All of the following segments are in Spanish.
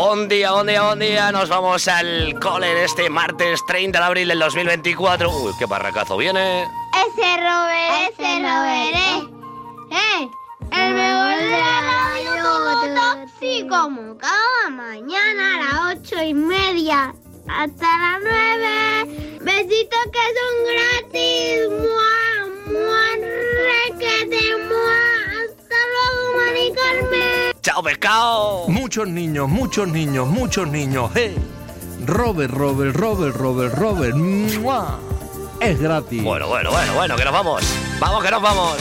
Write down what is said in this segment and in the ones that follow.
Buen día, buen día, buen día. Nos vamos al cole en este martes 30 de abril del 2024. Uy, qué barracazo viene. Ese Robert, el mejor de la radio Topsy, como cada mañana a las 8:30 hasta las 9. Besitos que son gratis. ¡Mua, mua, requete, mua! ¡Hasta luego, Mari Carmen! ¡Chao, pescado! Muchos niños. ¡Hey! Robert. ¡Mua! Es gratis. Bueno, que nos vamos. Vamos, que nos vamos.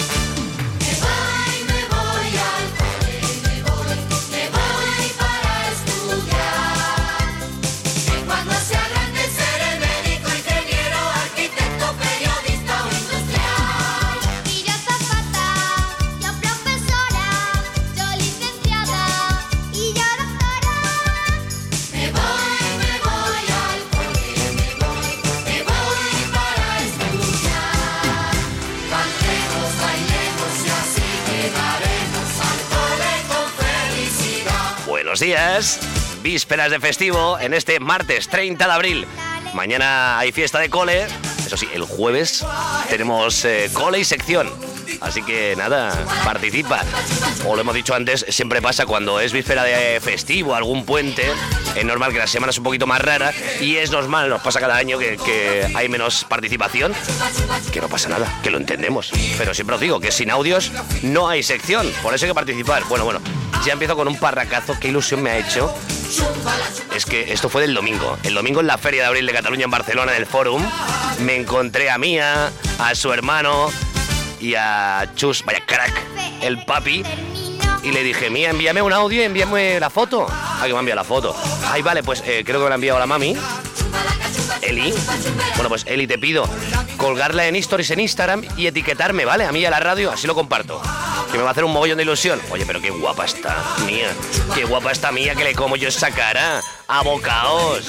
Buenos días, vísperas de festivo en este martes 30 de abril. Mañana hay fiesta de cole, eso sí, el jueves tenemos cole y sección. Así que nada, participa. O lo hemos dicho antes, siempre pasa cuando es víspera de festivo, algún puente. Es normal que la semana es un poquito más rara y es normal, nos pasa cada año que hay menos participación. Que no pasa nada, que lo entendemos. Pero siempre os digo que sin audios no hay sección, por eso hay que participar. Bueno, ya empiezo con un parracazo, qué ilusión me ha hecho. Es que esto fue del domingo. El domingo en la Feria de Abril de Cataluña en Barcelona, en el Fórum, me encontré a Mía, a su hermano y a Chus, vaya crack, el papi. Y le dije, Mía, envíame un audio y envíame la foto. Ah, que me ha enviado la foto. Ay, vale, pues creo que me la ha enviado la mami, Eli. Bueno, pues Eli, te pido colgarla en stories en Instagram y etiquetarme, ¿vale? A mí y a la radio, así lo comparto. Que me va a hacer un mogollón de ilusión. Oye, pero qué guapa está Mía. Qué guapa está Mía, que le como yo esa cara. A bocaos.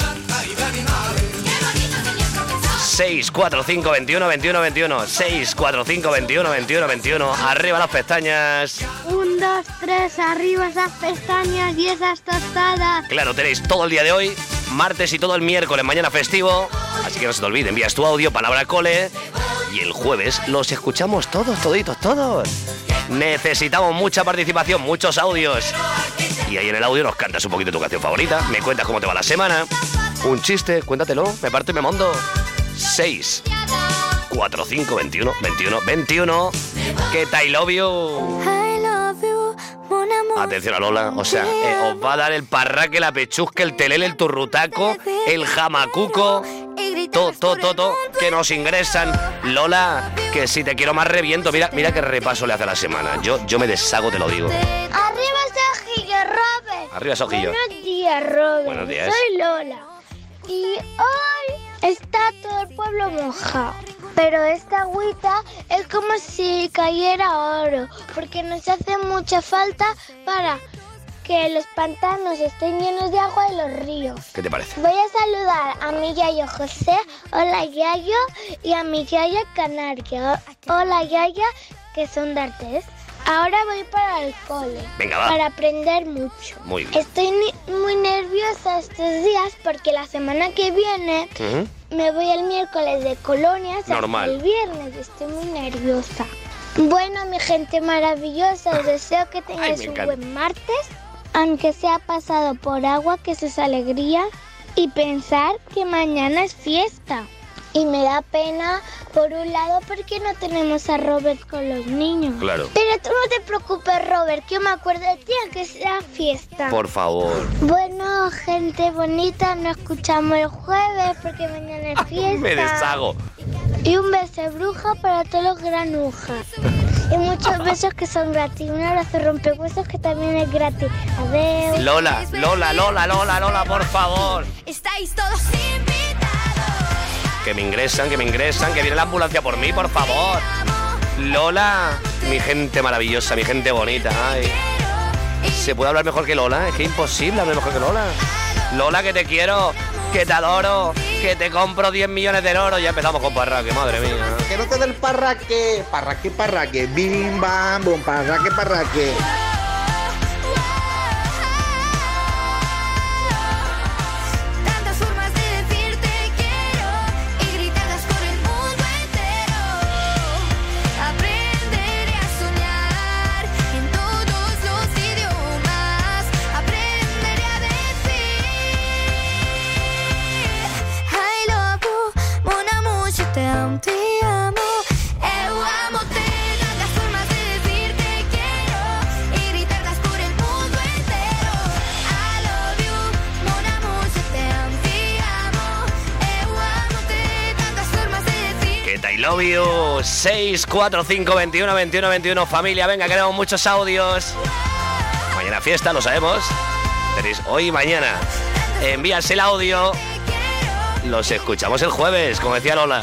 645 21 21 21. 645 21 21 21. Arriba las pestañas. 1, 2, 3, arriba esas pestañas y esas tostadas. Claro, tenéis todo el día de hoy, martes y todo el miércoles, mañana festivo. Así que no se te olvide, envías tu audio, palabra cole. Y el jueves los escuchamos todos. Necesitamos mucha participación, muchos audios. Y ahí en el audio nos cantas un poquito tu canción favorita. Me cuentas cómo te va la semana. Un chiste, cuéntatelo, me parto y me mondo. 6 4 5 21 21 21. ¿Qué tal? I love you. Atención a Lola, o sea, os va a dar el parraque, la pechusca, el telele, el turrutaco, el jamacuco, todo, que nos ingresan. Lola, que si te quiero más reviento, mira qué repaso le hace a la semana. Yo me deshago, te lo digo. Arriba Sojillo, Robert. Arriba Sojillo. Buenos días, Robert. Buenos días. Soy Lola. Y hoy está todo el pueblo mojado. Pero esta agüita es como si cayera oro, porque nos hace mucha falta para que los pantanos estén llenos de agua y los ríos. ¿Qué te parece? Voy a saludar a mi yayo José, hola yayo, y a mi yaya Canaria, hola yaya, que son de Artés. Ahora voy para el cole. Venga, va. Para aprender mucho. Muy bien. Estoy muy nerviosa estos días porque la semana que viene me voy el miércoles de colonias hasta el viernes. Estoy muy nerviosa. Bueno, mi gente maravillosa, os deseo que tengáis un buen martes, aunque sea pasado por agua, que eso es alegría, y pensar que mañana es fiesta. Y me da pena, por un lado, porque no tenemos a Robert con los niños. Claro. Pero tú no te preocupes, Robert, que yo me acuerdo de ti, aunque sea fiesta. Por favor. Bueno, gente bonita, nos escuchamos el jueves, porque mañana es fiesta. Me deshago. Y un beso de bruja para todos los granujas. Y muchos besos que son gratis. Un abrazo rompehuesos que también es gratis. Adiós. Lola, por favor. Estáis todos invitados. Que me ingresan, que viene la ambulancia por mí, por favor. Lola, mi gente maravillosa, mi gente bonita. Ay. ¿Se puede hablar mejor que Lola? Es que es imposible hablar mejor que Lola. Lola, que te quiero, que te adoro, que te compro 10 millones de oro. Ya empezamos con parraque, madre mía. Que no te dé el parraque, parraque, bim, bam, bum, parraque. love you. 645 21 21 21. Familia, venga, queremos muchos audios. Mañana fiesta, lo sabemos. Tenéis hoy y mañana. Envías el audio. Los escuchamos el jueves, como decía Lola.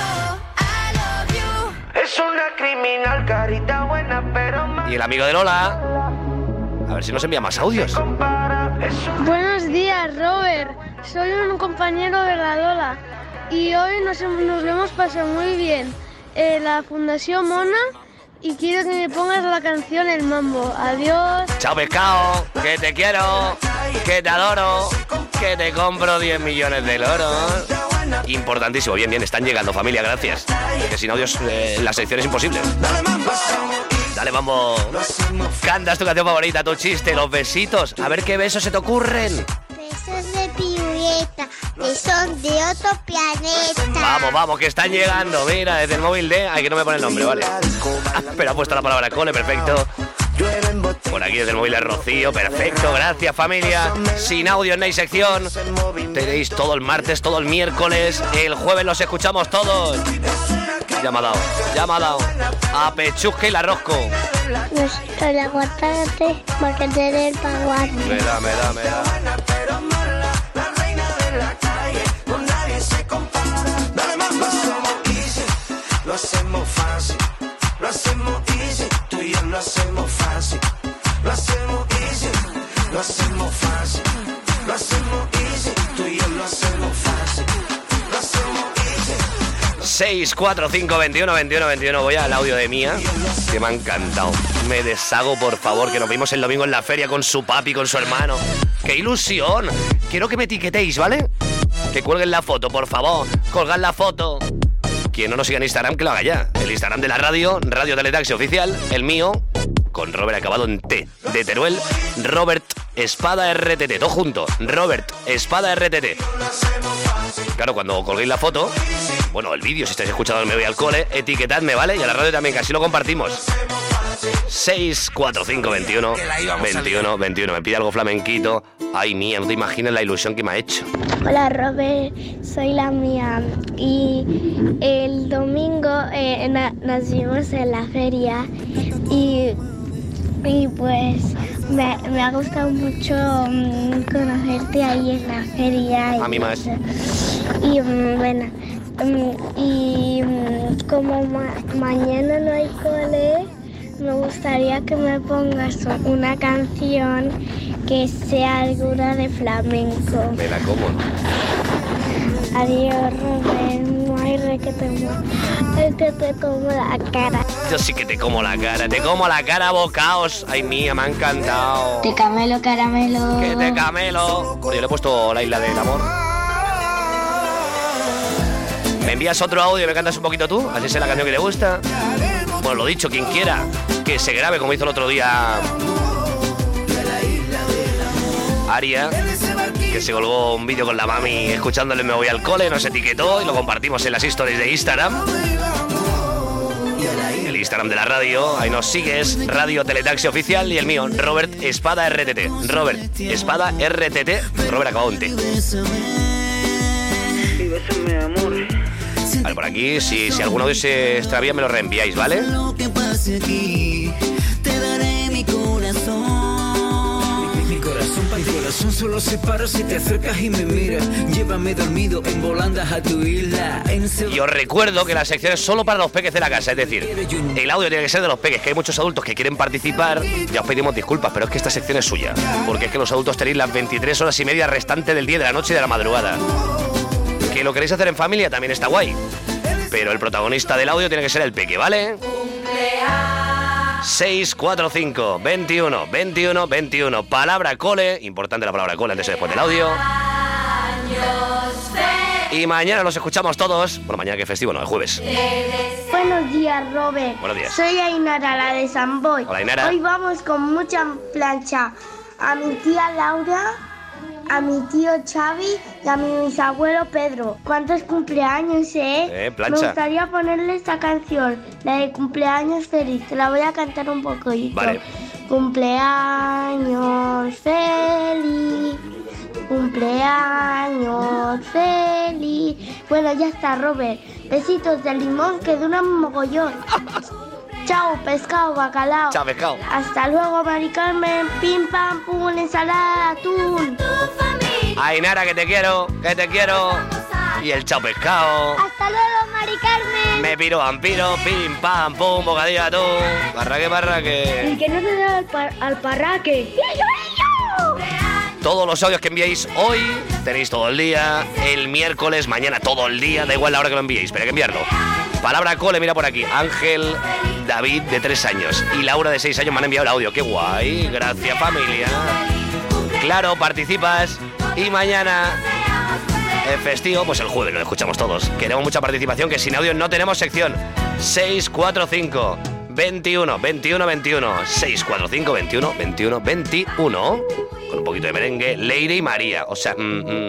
Es una criminal, carita buena, pero... Y el amigo de Lola. A ver si nos envía más audios. Buenos días, Robert. Soy un compañero de la Lola. Y hoy nos lo hemos pasado muy bien en la Fundación Mona. Y quiero que me pongas la canción El Mambo. Adiós. Chao, pescado. Que te quiero. Que te adoro. Que te compro 10 millones de loros. Importantísimo. Bien, bien. Están llegando, familia. Gracias. Que sin audios la sección es imposible. Dale, Mambo. Cantas tu canción favorita, tu chiste, los besitos. A ver qué besos se te ocurren. Besos de piruleta, que son de otro planeta. Vamos, vamos, que están llegando. Mira, desde el móvil de... Ay, que no me pone el nombre, vale. Pero ha puesto la palabra cole, perfecto. Por aquí desde el móvil de Rocío, perfecto. Gracias, familia. Sin audio en la sección. Tenéis todo el martes, todo el miércoles. El jueves los escuchamos todos. Ya me ha dado. A Pechusque y la Rosco. El aguacate, porque tener para guardar. Me da. Lo hacemos fácil, lo hacemos easy, tú y yo lo hacemos fácil, lo hacemos easy, lo hacemos fácil, lo hacemos easy, tú y yo lo hacemos fácil, lo hacemos easy. 645 21 21 21. Voy al audio de Mía, que me ha encantado. Me deshago, por favor, que nos vimos el domingo en la feria con su papi, con su hermano. ¡Qué ilusión! Quiero que me etiquetéis, ¿vale? Que cuelguen la foto, por favor. Colgad la foto. Quien no nos siga en Instagram, que lo haga ya. El Instagram de la radio, Radio Teletaxi Oficial. El mío, con Robert acabado en T. De Teruel, Robert Espada RTT. Todo junto. Robert Espada RTT. Claro, cuando colguéis la foto, bueno, el vídeo, si estáis escuchando Me Voy al Cole, etiquetadme, ¿vale? Y a la radio también, que así lo compartimos. 645 21 21 21. Me pide algo flamenquito. Ay, Mía, no te imaginas la ilusión que me ha hecho. Hola, Robert, soy la Mía. Y el domingo nos vimos en la feria. Y pues me ha gustado mucho conocerte ahí en la feria. A mí más. Y bueno, como mañana no hay cole, me gustaría que me pongas una canción que sea alguna de flamenco. Me la como. Adiós, Robert. Ay, que te como la cara. Yo sí que te como la cara, bocaos. Ay, Mía, me ha encantado. Te camelo, caramelo. Que te camelo. Bueno, yo le he puesto La Isla del Amor. ¿Me envías otro audio y me cantas un poquito tú? Así sé la canción que te gusta. Bueno, lo dicho, quien quiera que se grabe como hizo el otro día Aria, que se colgó un vídeo con la mami escuchándole Me Voy al Cole, nos etiquetó y lo compartimos en las stories de Instagram. El Instagram de la radio, ahí nos sigues, Radio Teletaxi Oficial, y el mío, Robert Espada RTT. Robert Espada RTT, Robert acabado en T. Vale, por aquí, si alguno de se extravía me lo reenviáis, ¿vale? Mi corazón solo se para si te acercas y me miras. Llévame dormido en volandas a tu isla. Y os recuerdo que la sección es solo para los peques de la casa. Es decir, el audio tiene que ser de los peques, que hay muchos adultos que quieren participar. Ya os pedimos disculpas, pero es que esta sección es suya. Porque es que los adultos tenéis las 23 horas y media restantes del día, de la noche y de la madrugada. Que lo queréis hacer en familia también está guay. Pero el protagonista del audio tiene que ser el peque, ¿vale? 645 21 21 21. Palabra cole. Importante la palabra cole antes y después del audio. Y mañana los escuchamos todos. Bueno, mañana que es festivo, no, el jueves. Buenos días, Robert. Buenos días. Soy Ainara, la de San Boy. Hola, Ainara. Hoy vamos con mucha plancha. A mi tía Laura, a mi tío Xavi y a mi bisabuelo Pedro. ¿Cuántos cumpleaños, plancha. Me gustaría ponerle esta canción, la de cumpleaños feliz. Te la voy a cantar un poquito. Vale. Cumpleaños feliz, cumpleaños feliz, Bueno, ya está, Robert. Besitos de limón que duran mogollón. Chao, pescado, bacalao. Chao, pescado. Hasta luego, Mari Carmen. Pim, pam, pum, ensalada, atún. Ainara, que te quiero, Y el chao, pescado. Hasta luego, Mari Carmen. Me piro, vampiro, pim, pam, pum, bocadillo de atún. Parraque. Y que no te da al parraque. Todos los audios que enviéis hoy tenéis todo el día, el miércoles, mañana todo el día, da igual la hora que lo enviéis, pero hay que enviarlo. Palabra cole, mira por aquí, Ángel David de 3 años y Laura de 6 años me han enviado el audio, qué guay, gracias familia. Claro, participas y mañana es festivo, pues el jueves lo escuchamos todos. Queremos mucha participación, que sin audio no tenemos sección. 645 21 21 21 645 21 21 21 con un poquito de merengue, Leire y María. O sea,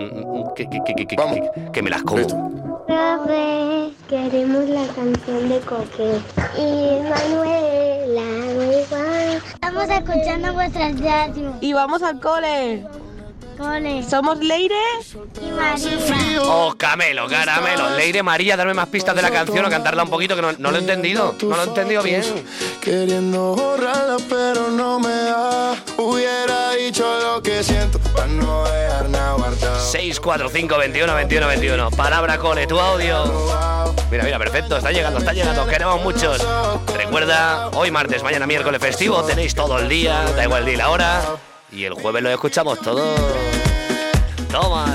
que me las como. Profe, queremos la canción de Coque. Y Manuela, igual. Estamos escuchando vuestras radios. Y vamos al cole. Somos Leire y María. Oh, caramelo. Leire, María, darme más pistas de la canción o cantarla un poquito, que no lo he entendido. No lo he entendido bien. Queriendo borrarla, pero no me da. Hubiera dicho lo que siento para no dejar nada guardado. 645 21 21 21. Palabra cole, tu audio. Mira, perfecto, está llegando. Queremos muchos. Recuerda, hoy martes, mañana miércoles festivo, tenéis todo el día, da igual el día y la hora. Y el jueves lo escuchamos todo. Toma.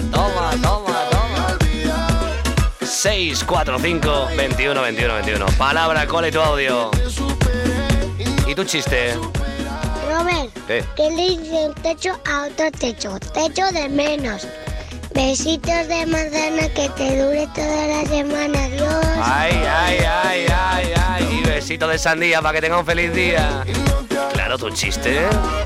645 21 21 21. Palabra, cole, tu audio. ¿Y tu chiste? Robert, ¿qué le dice un techo a otro techo? Techo de menos. Besitos de manzana que te dure toda la semana. Adiós. Ay. Y besito de sandía para que tenga un feliz día. Claro, tu chiste.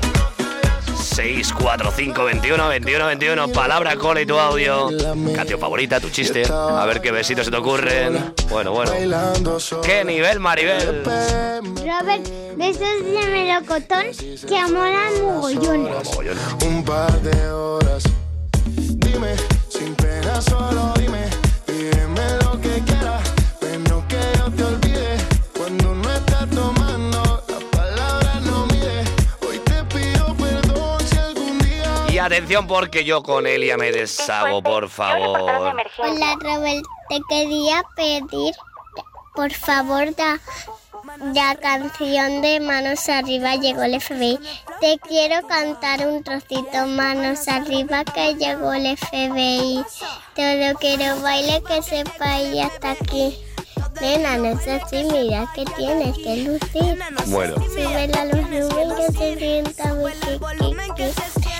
645 21 21 21. Palabra, cole y tu audio. Canción favorita, tu chiste. A ver qué besitos se te ocurren. Bueno. ¿Qué nivel, Maribel? Robert, besos de melocotón que amoran mogollones. Un par de horas. Dime, sin pena, solo dime. Pídeme lo que quieras, pero que yo te olvide. Cuando no estás tomando, las palabras no mide. Hoy te pido perdón si algún día. Y atención, porque yo con Elia me deshago, por favor. Hola, Robert, te quería pedir, por favor, la canción de Manos Arriba, llegó el FBI. Te quiero cantar un trocito, Manos Arriba, que llegó el FBI. Todo quiero baile que sepa y hasta aquí. Nena, no es así, mira que tienes que lucir. Bueno. Sube la luz rubén que se sienta muy kiki.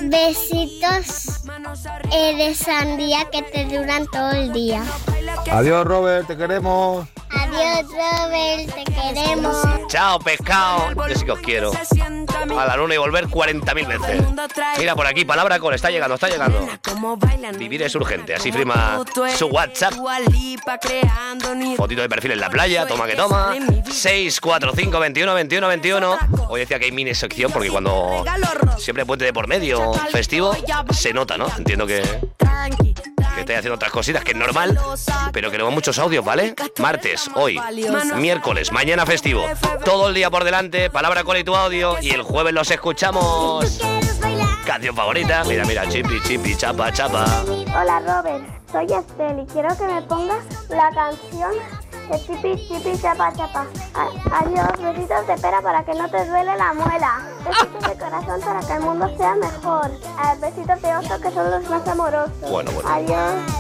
Besitos de sandía que te duran todo el día. Adiós, Robert, te queremos. Adiós, Robert, te queremos. Chao, pescado. Yo sí que os quiero. A la luna y volver 40.000 veces. Mira por aquí, palabra cole, está llegando. Vivir es urgente, así firma su WhatsApp. Fotito de perfil en la playa, toma que toma. 645 21 21 21. Hoy decía que hay mini sección porque cuando siempre puente de por medio festivo se nota, ¿no? Entiendo que estáis haciendo otras cositas, que es normal, pero queremos muchos audios, ¿vale? Martes, hoy, miércoles, mañana festivo. Todo el día por delante, palabra cole y tu audio, y el jueves los escuchamos. Canción favorita, mira, chipi, chapa. Hola, Robert, soy Estel y quiero que me pongas la canción de chipi, chapa. Adiós, besitos de pera para que no te duele la muela. Besitos de corazón para que el mundo sea mejor. Besitos de oso que son los más amorosos. Bueno. Adiós,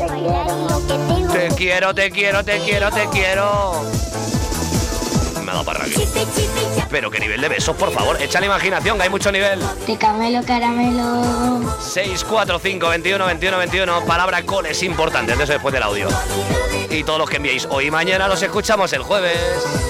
te quiero. Te quiero. Me ha dado para aquí. Pero qué nivel de besos, por favor. Echa la imaginación, que hay mucho nivel. De caramelo. 645 21 21 21. Palabra cole es importante. Eso después del audio. Y todos los que enviéis hoy y mañana los escuchamos el jueves.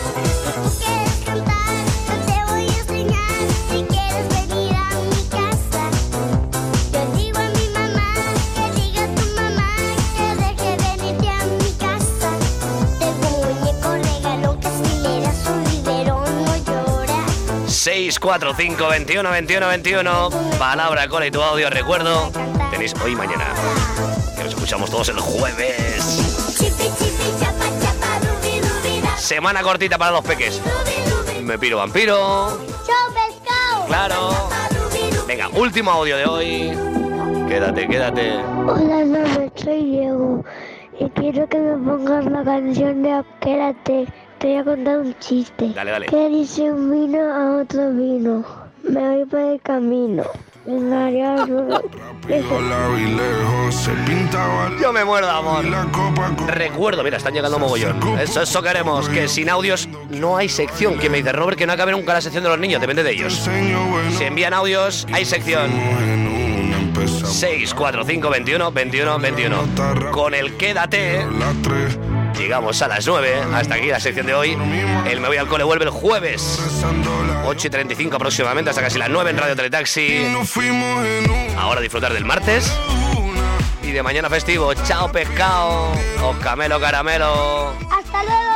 Llora. 645 21 21 21. Palabra cole y tu audio. Recuerdo, tenéis hoy y mañana. Que nos escuchamos todos el jueves. Semana cortita para los peques. Me piro vampiro. ¡Chao, pescado! Claro. Venga, último audio de hoy. Quédate. Hola, no, soy Diego. Y quiero que me pongas la canción de Quédate. Te voy a contar un chiste. Dale. ¿Qué dice un vino a otro vino? Me voy por el camino. Venga, adiós. Yo me muero de amor. Recuerdo, mira, están llegando mogollón. Eso queremos, que sin audios no hay sección. Que me dice Robert que no acabe nunca la sección de los niños, depende de ellos. Si envían audios, hay sección. 645 21 21 21. Con el Quédate llegamos a las 9. Hasta aquí la sección de hoy. El Me Voy al Cole vuelve el jueves 8:35 aproximadamente, hasta casi las 9 en Radio Teletaxi. Ahora disfrutar del martes y de mañana festivo. Chao, pescado. Os camelo caramelo. Hasta luego.